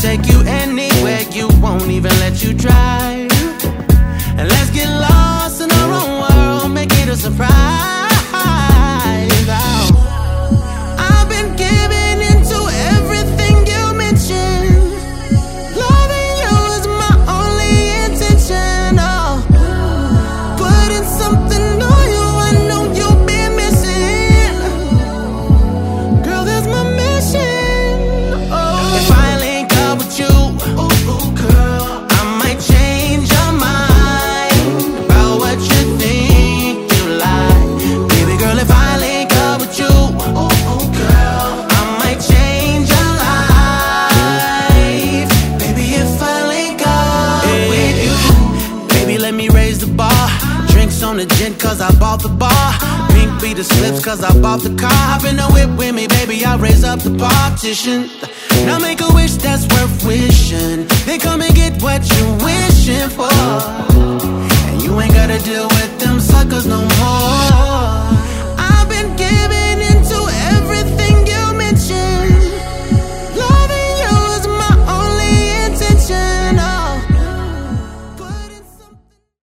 take you anywhere you won't even let you drive. And let's get lost in our own world, make it a surprise. I've been giving into everything you mentioned. Loving you is my only intention. Oh, putting something on you I know you've been missing. Girl, that's my mission. Oh, if I link up with you, girl, I might change your mind about what you think you like. Baby girl, if I link up with you, girl, I might change your life. Baby, if I link up with you, baby, let me raise the bar. Drinks on the gin cause I bought the bar. Pink be the slips cause I bought the car. Hop in the whip with me, baby, I'll raise up the partition. Now make a wish that's worth wishing. Then come and get what you're wishing for.